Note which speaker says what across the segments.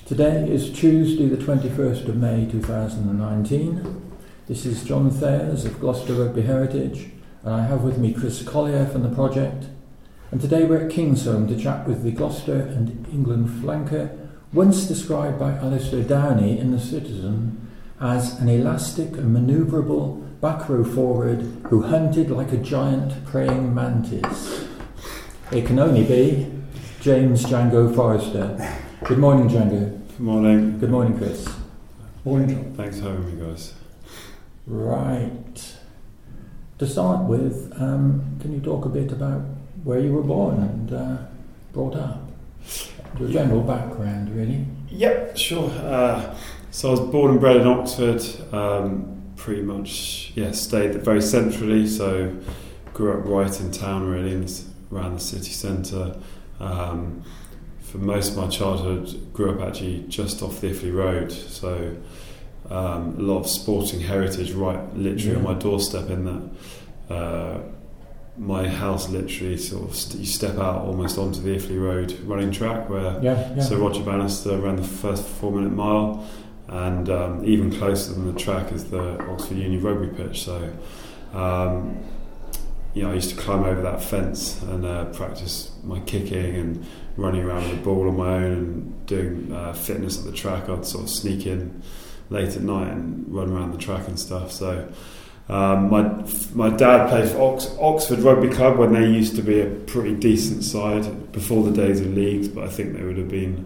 Speaker 1: Today is Tuesday the 21st of May 2019. This is John Thayers of Gloucester Rugby Heritage, and I have with me Chris Collier from the project. And today we're at Kingsholm to chat with the Gloucester and England flanker, once described by Alistair Downey in The Citizen as an elastic and manoeuvrable back row forward who hunted like a giant praying mantis. It can only be James Django Forrester. Good morning, Django.
Speaker 2: Good morning.
Speaker 1: Good morning, Chris.
Speaker 3: Morning, John.
Speaker 2: Thanks for having me, guys.
Speaker 1: Right. To start with, can you talk a bit about where you were born and brought up? Your general background, really.
Speaker 2: Yep, sure. So I was born and bred in Oxford. Pretty much, stayed very centrally. So grew up right in town, really, around the city centre. For most of my childhood, grew up actually just off the Iffley Road. So a lot of sporting heritage, right, literally on my doorstep. In that, my house literally sort of you step out almost onto the Iffley Road running track where Sir Roger Bannister ran the first 4-minute mile, and even closer than the track is the Oxford Uni rugby pitch. So I used to climb over that fence and practice my kicking and running around with the ball on my own and doing fitness at the track. I'd sort of sneak in late at night and run around the track and stuff. So my dad played for Oxford Rugby Club when they used to be a pretty decent side before the days of leagues, but I think they would have been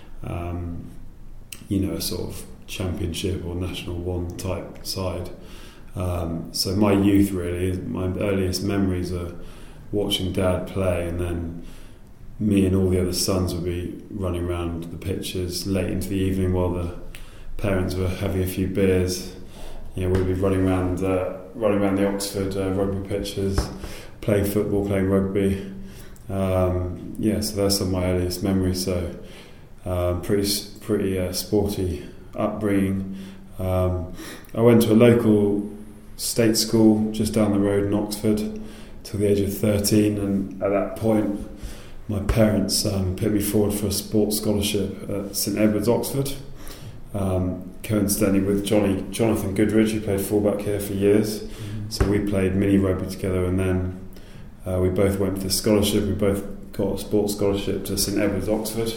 Speaker 2: a sort of championship or National One type side. So my youth, really, my earliest memories are watching Dad play, and then me and all the other sons would be running around the pitches late into the evening while the parents were having a few beers. We'd be running around the Oxford rugby pitches, playing football, playing rugby. So that's some of my earliest memories. So pretty sporty upbringing. I went to a local state school just down the road in Oxford till the age of 13, and at that point my parents put me forward for a sports scholarship at St Edward's, Oxford, coincidentally with Jonathan Goodridge, who played fullback here for years. So we played mini rugby together, and then we both went for the scholarship. We both got a sports scholarship to St Edward's, Oxford.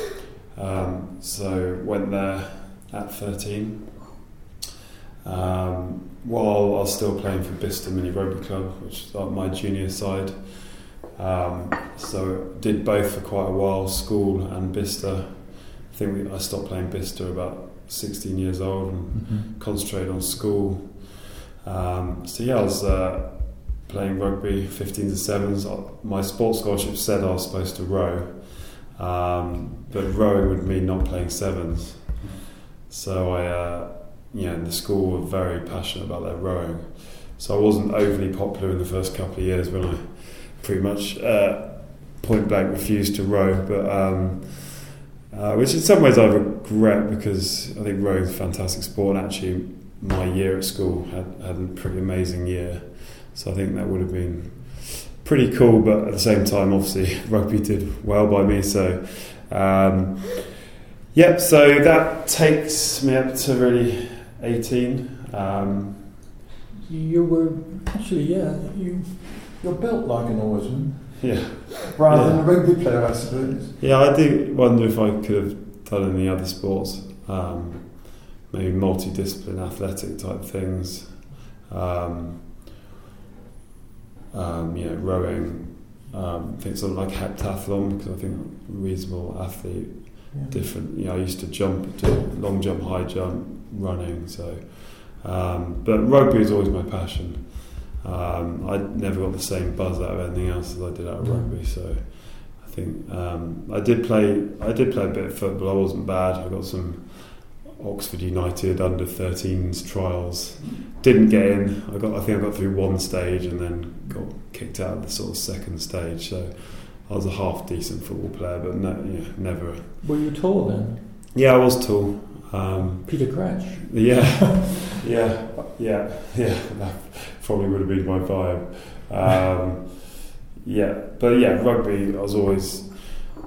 Speaker 2: So went there at 13. While I was still playing for Bicester Mini Rugby Club, which is my junior side. So did both for quite a while, school and Bicester. I think I stopped playing Bicester about 16 years old and concentrated on school. I was playing rugby 15s and 7s. My sports scholarship said I was supposed to row, but rowing would mean not playing 7s. So and the school were very passionate about their rowing. So I wasn't overly popular in the first couple of years when I pretty much point blank refused to row, but which in some ways I regret, because I think rowing is a fantastic sport, and actually my year at school had a pretty amazing year. So I think that would have been pretty cool, but at the same time, obviously, rugby did well by me. So, so that takes me up to really 18.
Speaker 3: You were actually, you're built like an oarsman.
Speaker 2: Yeah.
Speaker 3: Rather than a rugby player, I suppose.
Speaker 2: Yeah, I do wonder if I could have done any other sports, maybe multidiscipline athletic type things. Rowing, I think something like heptathlon, because I think I'm a reasonable athlete. Different, I used to do long jump, high jump, running. So, but rugby is always my passion. I never got the same buzz out of anything else as I did out of rugby. So, I think I did play a bit of football. I wasn't bad. I got some Oxford United under 13s trials. Didn't get in. I think I got through one stage and then got kicked out of the sort of second stage. So I was a half decent football player, but never.
Speaker 1: Were you tall then?
Speaker 2: Yeah, I was tall.
Speaker 1: Peter Crouch.
Speaker 2: Yeah. That probably would have been my vibe. Rugby. I was always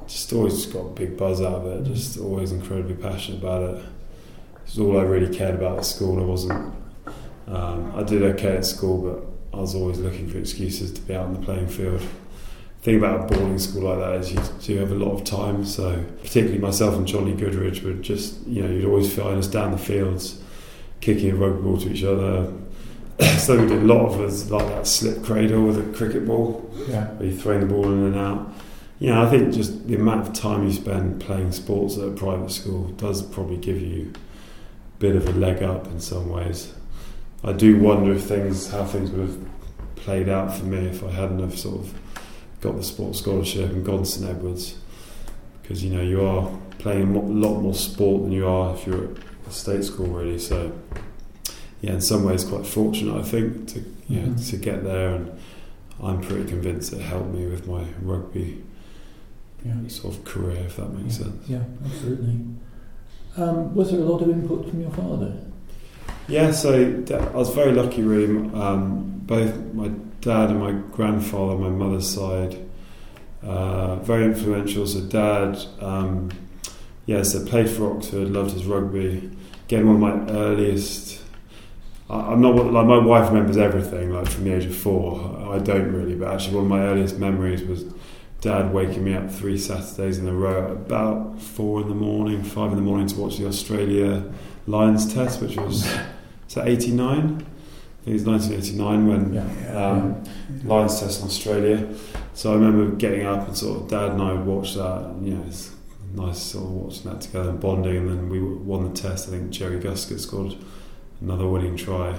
Speaker 2: just always got a big buzz out of it. Just always incredibly passionate about it. It's all I really cared about at school. I wasn't. I did okay at school, but I was always looking for excuses to be out on the playing field. The thing about a boarding school like that is you do have a lot of time. So particularly myself and Johnny Goodridge would just, you'd always find us down the fields, kicking a rugby ball to each other. So we did a lot of us like that slip cradle with a cricket ball, where you're throwing the ball in and out. I think just the amount of time you spend playing sports at a private school does probably give you a bit of a leg up in some ways. I do wonder how things would have played out for me if I hadn't have sort of got the sports scholarship and gone to St Edwards, because you are playing a lot more sport than you are if you're at a state school, really. So in some ways quite fortunate, I think, to get there, and I'm pretty convinced it helped me with my rugby sort of career, if that makes sense.
Speaker 1: Yeah, absolutely. Was there a lot of input from your father?
Speaker 2: Yeah, so I was very lucky, really. Both my dad and my grandfather, my mother's side, very influential. So dad, played for Oxford, loved his rugby. Again, one of my earliest. I'm not like my wife remembers everything, like from the age of 4. I don't really, but actually one of my earliest memories was Dad waking me up 3 Saturdays in a row at about 5 in the morning to watch the Australia Lions test, which was 89. I think it was 1989 when Lions test in Australia. So I remember getting up and sort of Dad and I would watch that, and it's nice sort of watching that together and bonding. And then we won the test. I think Jerry Guscott scored another winning try.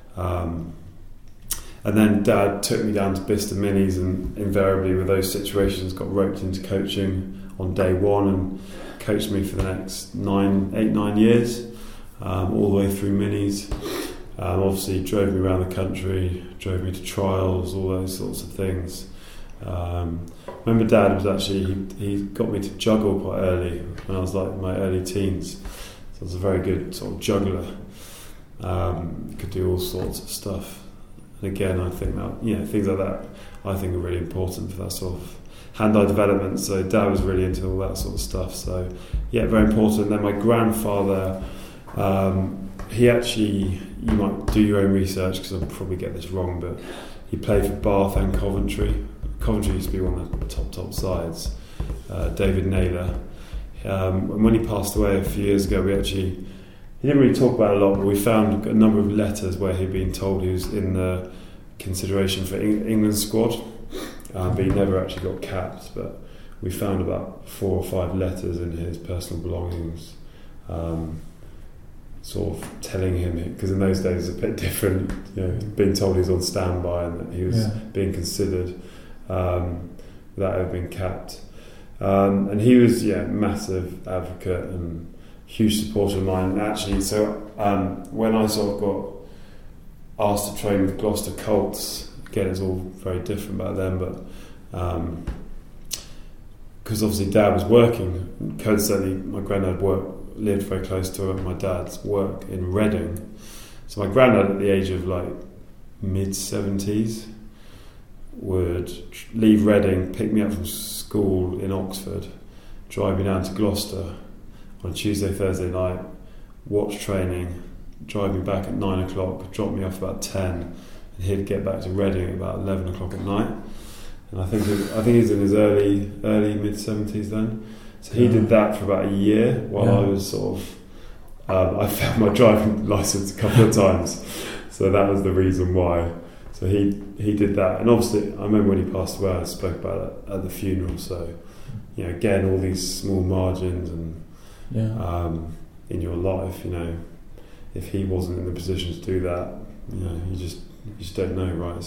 Speaker 2: And then Dad took me down to Bicester Minis, and invariably with those situations got roped into coaching on day one and coached me for the next 9 years, all the way through Minis. Obviously drove me around the country, drove me to trials, all those sorts of things. Remember Dad was actually, he got me to juggle quite early when I was like in my early teens. So I was a very good sort of juggler. Could do all sorts of stuff. And again, I think that things like that I think are really important for that sort of hand-eye development. So Dad was really into all that sort of stuff. So very important. Then my grandfather, he actually, you might do your own research because I'll probably get this wrong, but he played for Bath and Coventry. Coventry used to be one of the top sides. David Naylor. And when he passed away a few years ago, he didn't really talk about it a lot, but we found a number of letters where he'd been told he was in the consideration for England's squad, but he never actually got capped. But we found about 4 or 5 letters in his personal belongings, sort of telling him, because in those days it's a bit different, being told he was on standby and that he was being considered without ever being capped. And he was, massive advocate and huge supporter of mine. And actually, so when I sort of got asked to train with Gloucester Colts, again, it's all very different back then, but because obviously Dad was working, coincidentally, my granddad lived very close to my dad's work in Reading. So my granddad, at the age of like mid-70s, would leave Reading, pick me up from school in Oxford, drive me down to Gloucester on Tuesday, Thursday night, watch training, drive me back at 9 o'clock, drop me off about 10, and he'd get back to Reading at about 11 o'clock at night. And I think he was in his early mid-70s then. So he did that for about a year while I was sort of... I failed my driving licence a couple of times. So that was the reason why. So he did that. And obviously, I remember when he passed away, I spoke about it at the funeral. So, again, all these small margins and in your life, if he wasn't in the position to do that, you just don't know, right?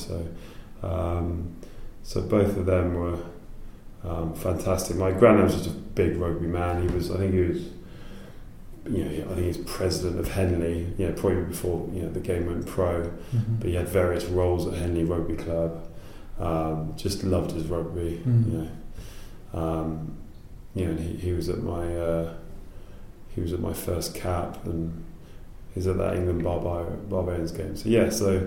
Speaker 2: So both of them were fantastic. My granddad was just a big rugby man. I think he was president of Henley, probably before the game went pro. Mm-hmm. But he had various roles at Henley Rugby Club. Just loved his rugby. Mm-hmm. And he was at my first cap, and he was at that England Barbarians game. So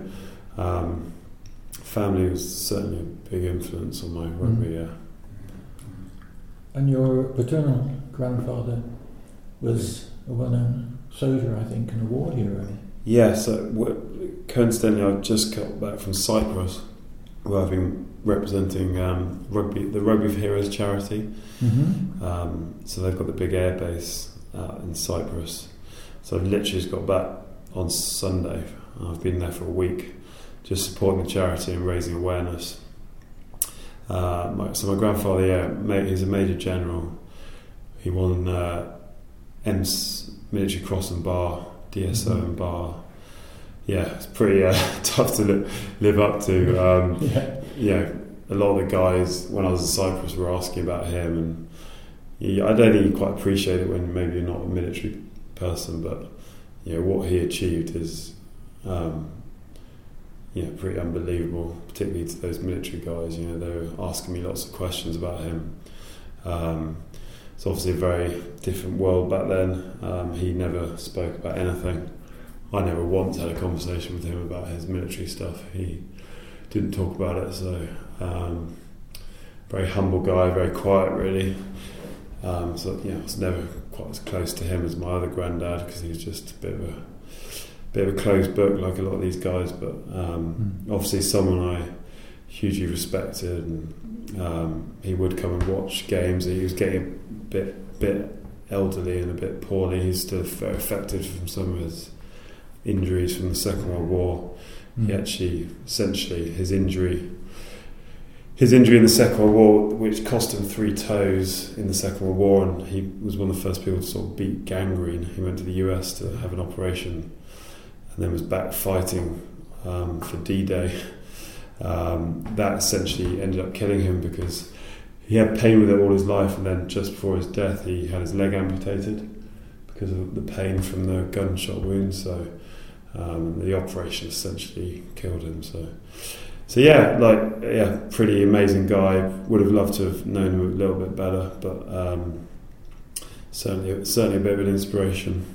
Speaker 2: family was certainly a big influence on my rugby.
Speaker 1: And your paternal grandfather was a well-known soldier, I think, in a war hero.
Speaker 2: Yeah, so coincidentally, I've just got back from Cyprus, where I've been representing the Rugby for Heroes charity.
Speaker 1: Mm-hmm.
Speaker 2: So they've got the big air base in Cyprus. So I've literally just got back on Sunday. I've been there for a week, just supporting the charity and raising awareness. So my grandfather, he's a Major General. He won EMS Military Cross and Bar, DSO and Bar. Yeah, it's pretty tough to live up to. A lot of the guys when I was in Cyprus were asking about him, and I don't think you quite appreciate it when maybe you're not a military person, but what he achieved is pretty unbelievable, particularly to those military guys. They were asking me lots of questions about him. It's obviously a very different world back then. He never spoke about anything. I never once had a conversation with him about his military stuff. He didn't talk about it, so very humble guy, very quiet really. I was never quite as close to him as my other granddad, because he was just a bit of a closed book like a lot of these guys, but obviously someone I hugely respected, and he would come and watch games. He was getting a bit elderly and a bit poorly. He's still very affected from some of his injuries from the Second World War. He actually, essentially, his injury in the Second World War, which cost him 3 toes in the Second World War, and he was one of the first people to sort of beat gangrene. He went to the US to have an operation, and then was back fighting for D-Day. That essentially ended up killing him, because he had pain with it all his life, and then just before his death he had his leg amputated because of the pain from the gunshot wound. So the operation essentially killed him. So pretty amazing guy. Would have loved to have known him a little bit better, but certainly a bit of an inspiration.